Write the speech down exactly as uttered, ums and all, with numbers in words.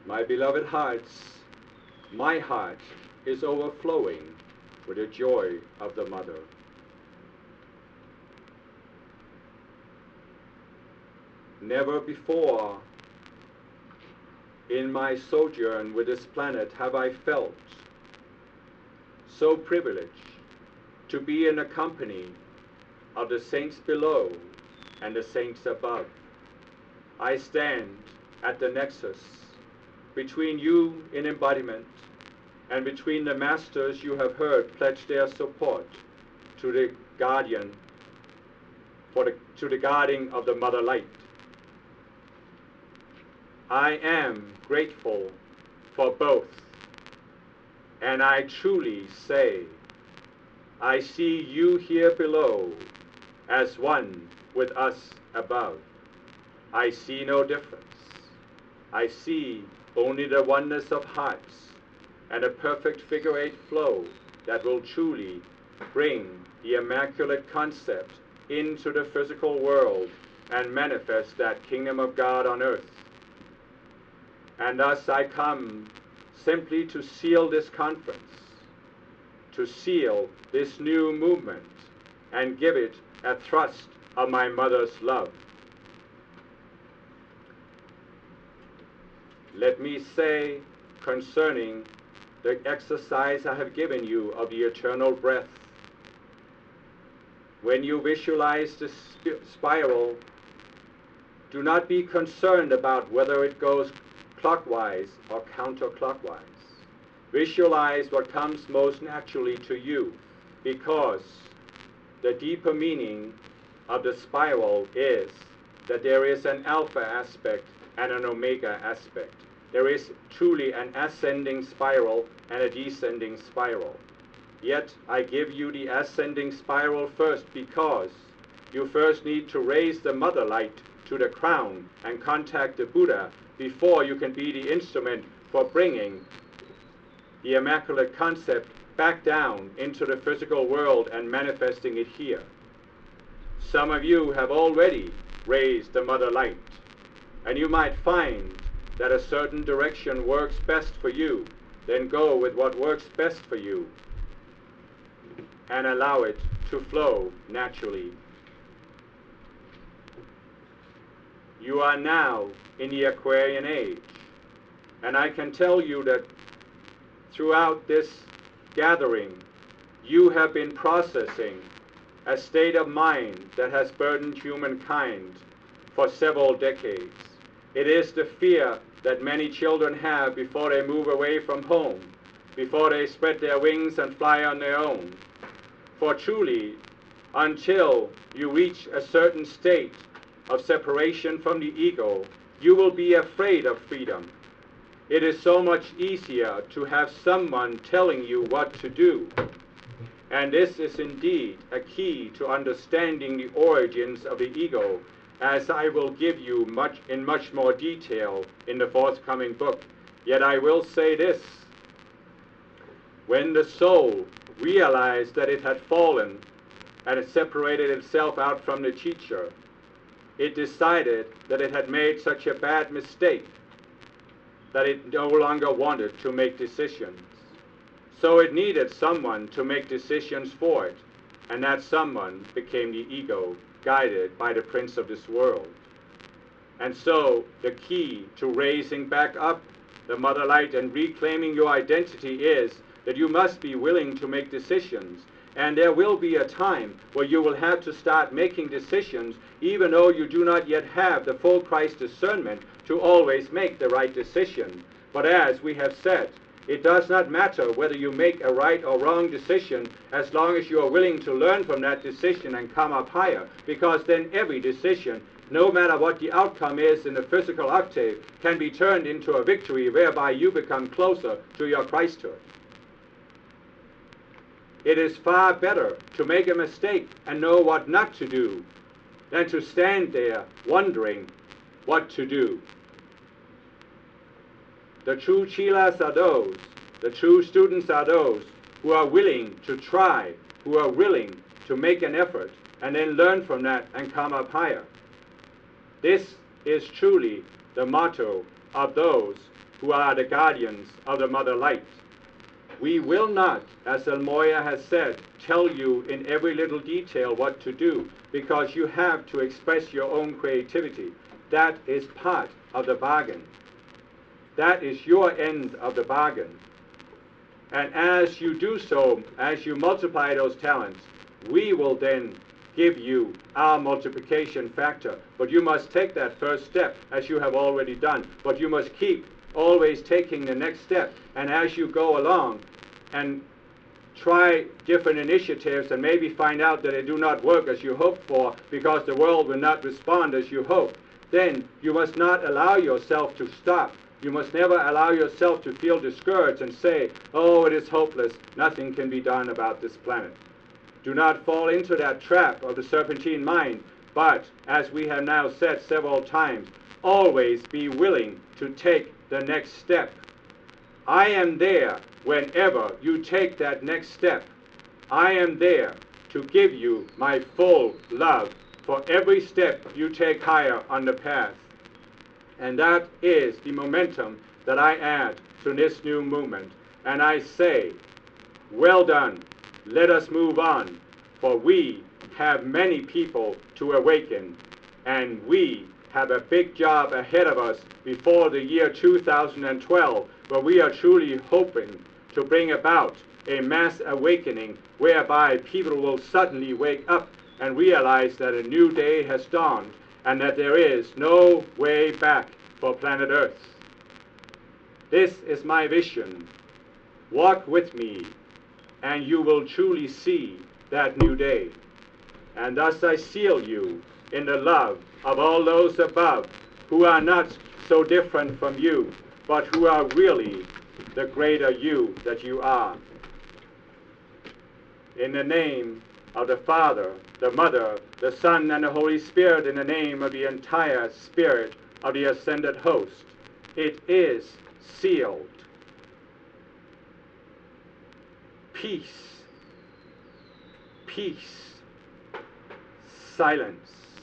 My beloved hearts, my heart is overflowing with the joy of the mother. Never before in my sojourn with this planet have I felt so privileged to be in the company of the saints below and the saints above. I stand at the nexus between you in embodiment and between the masters you have heard pledge their support to the guardian, for the, to the guarding of the Mother Light. I am grateful for both, and I truly say, I see you here below as one with us above. I see no difference. I see only the oneness of hearts and a perfect figure eight flow that will truly bring the Immaculate Concept into the physical world and manifest that kingdom of God on earth. And thus I come simply to seal this conference, to seal this new movement, and give it a thrust of my mother's love. Let me say concerning the exercise I have given you of the eternal breath. When you visualize the sp- spiral, do not be concerned about whether it goes clockwise or counterclockwise. Visualize what comes most naturally to you, because the deeper meaning of the spiral is that there is an alpha aspect and an omega aspect. There is truly an ascending spiral and a descending spiral. Yet I give you the ascending spiral first, because you first need to raise the Mother Light to the crown and contact the Buddha before you can be the instrument for bringing the Immaculate Concept back down into the physical world and manifesting it here. Some of you have already raised the Mother Light, and you might find that a certain direction works best for you. Then go with what works best for you and allow it to flow naturally. You are now in the Aquarian age, and I can tell you that throughout this gathering, you have been processing a state of mind that has burdened humankind for several decades. It is the fear that many children have before they move away from home, before they spread their wings and fly on their own. For truly, until you reach a certain state of separation from the ego, you will be afraid of freedom. It is so much easier to have someone telling you what to do. And this is indeed a key to understanding the origins of the ego, as I will give you much in much more detail in the forthcoming book. Yet I will say this: when the soul realized that it had fallen and it separated itself out from the teacher, it decided that it had made such a bad mistake that it no longer wanted to make decisions. So it needed someone to make decisions for it, and that someone became the ego, guided by the prince of this world. And so the key to raising back up the Mother Light and reclaiming your identity is that you must be willing to make decisions. And there will be a time where you will have to start making decisions, even though you do not yet have the full Christ discernment to always make the right decision. But as we have said, it does not matter whether you make a right or wrong decision, as long as you are willing to learn from that decision and come up higher, because then every decision, no matter what the outcome is in the physical octave, can be turned into a victory whereby you become closer to your Christhood. It is far better to make a mistake and know what not to do than to stand there wondering what to do. The true chelas are those, the true students are those who are willing to try, who are willing to make an effort, and then learn from that and come up higher. This is truly the motto of those who are the guardians of the Mother Light. We will not, as El Morya has said, tell you in every little detail what to do, because you have to express your own creativity. That is part of the bargain. That is your end of the bargain. And as you do so, as you multiply those talents, we will then give you our multiplication factor. But you must take that first step, as you have already done. But you must keep always taking the next step. And as you go along and try different initiatives and maybe find out that they do not work as you hoped for because the world will not respond as you hoped, then you must not allow yourself to stop. You must never allow yourself to feel discouraged and say, oh, it is hopeless, nothing can be done about this planet. Do not fall into that trap of the serpentine mind, but, as we have now said several times, always be willing to take the next step. I am there whenever you take that next step. I am there to give you my full love for every step you take higher on the path. And that is the momentum that I add to this new movement. And I say, well done, let us move on, for we have many people to awaken, and we have a big job ahead of us before the year two thousand twelve, where we are truly hoping to bring about a mass awakening whereby people will suddenly wake up and realize that a new day has dawned and that there is no way back for planet Earth. This is my vision. Walk with me, and you will truly see that new day. And thus I seal you in the love of all those above who are not so different from you, but who are really the greater you that you are. In the name of the Father, the Mother, the Son, and the Holy Spirit, in the name of the entire Spirit of the ascended host, it is sealed. Peace, peace, silence.